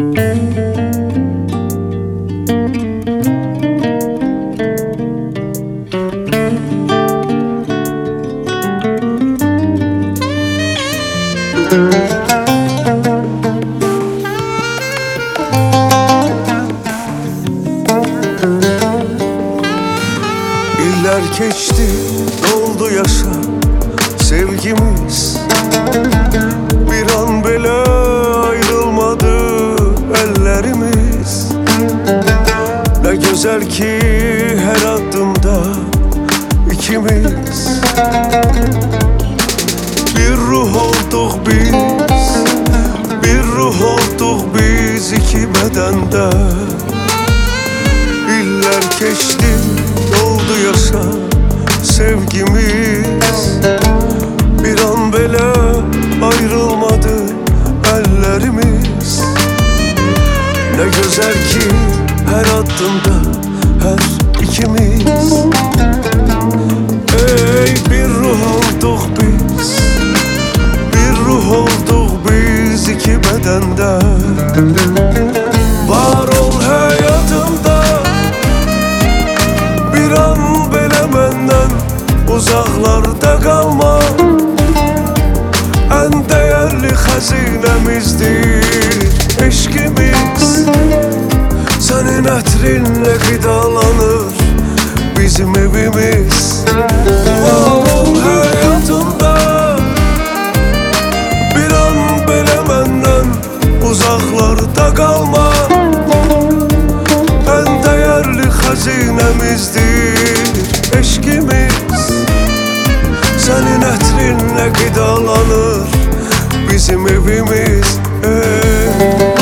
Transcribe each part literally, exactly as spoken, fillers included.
İller geçti, doldu yaşa sevgimiz. Bir an bile ayrılmadı ellerimiz. Ne güzel ki her adımda ikimiz. Bir ruh olduk biz, bir ruh olduk biz iki bedende. İller geçti, doldu yaşa sevgimiz. Bir an bile ayrılmadı ellerimiz. Ne güzel ki her adımda her ikimiz. Ey bir ruh olduk biz, bir ruh olduk biz iki bedende. Var ol hayatımda, bir an bile benden uzaklarda kalma. En değerli hazinemizdir eşkimiz. Senin etrinle gıdalanır bizim evimiz. Var ol hayatımda, bir an bile benden uzaklarda kalma. En değerli hazinemizdir eşkimiz. Senin etrinle gıdalanır bizim evimiz. Ey.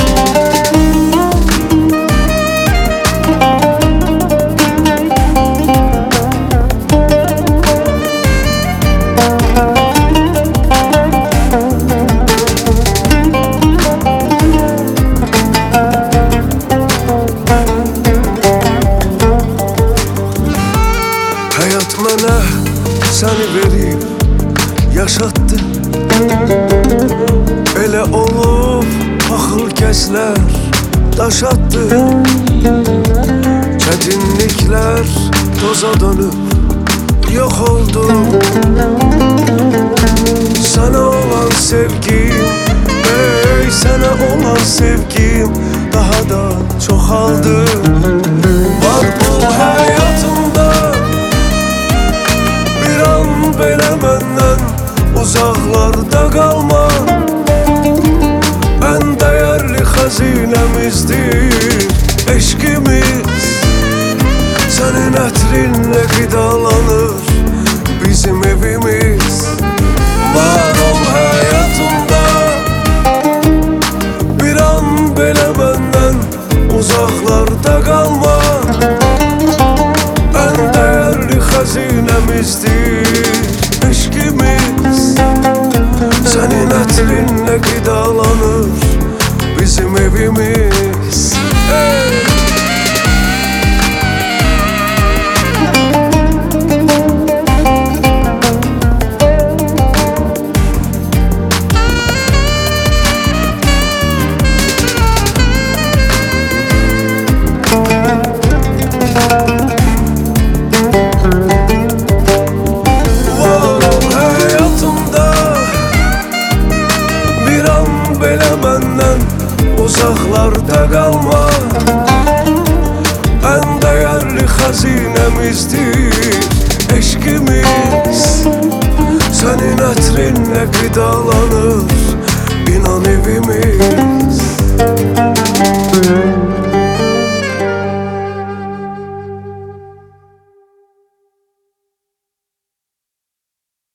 Hayat bana seni verip yaşattı. Ele olup akıl kesler taş attı. Çetinlikler toza dönüp yok oldu. Sana olan sevgim, ey sana olan sevgim daha da çoğaldı. Var bu hayatımda, bir an bile benden uzaklarda kalma. En değerli hazinemizdir eşkimiz. Senin etrinle gıdalanır bizim evimiz. Var ol hayatımda, bir an bile benden uzaklarda kalma. En değerli hazinemizdir eşkimiz. Senin etrinle gıdalanır bizim evimiz. Hey! Benden uzaklarda kalma. En değerli hazinemizdir eşkimiz. Senin etrinle gıdalanır inan evimiz.